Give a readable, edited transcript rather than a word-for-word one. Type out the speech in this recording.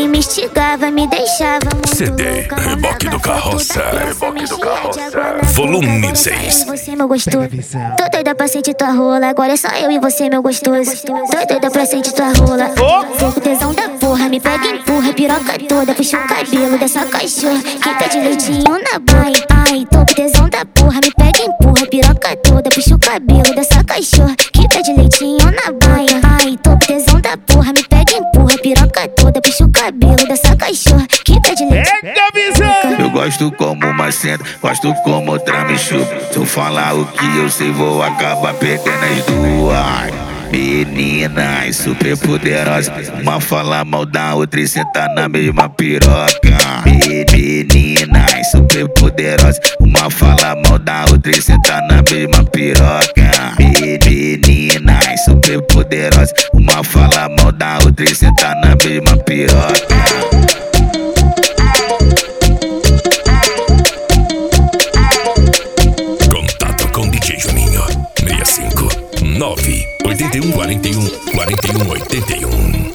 Ele me instigava, me deixava muito CD louca. Reboque do Carroça. Reboque do Carroça. Volume 6. Você, meu gostoso. Tô doida pra sentir tua rola. Agora é só eu e você, meu gostoso. Tô doida pra sentir tua rola. Vou com tesão da porra. Me pega e empurra, piroca toda. Puxa o cabelo dessa cachorra que pede leitinho na baia. Ai, tô com tesão da porra. Me pega e empurra, piroca toda. Puxa o cabelo dessa cachorra que pede leitinho na baia. Ai, tô com tesão da porra. Me pega e empurra, piroca toda. Puxa o cabelo dessa cachorra que pede leitinho. Eu gosto como macenta, gosto como trame chupa. Se eu falar o que eu sei, vou acabar perdendo as duas. Meninas super poderosas, uma fala mal da outra e senta na mesma piroca. Meninas super poderosas, uma fala mal da outra e senta na mesma piroca. Meninas super poderosas, uma fala mal da outra e senta na mesma piroca. DJ Juninho 65 9 81 41 41 81.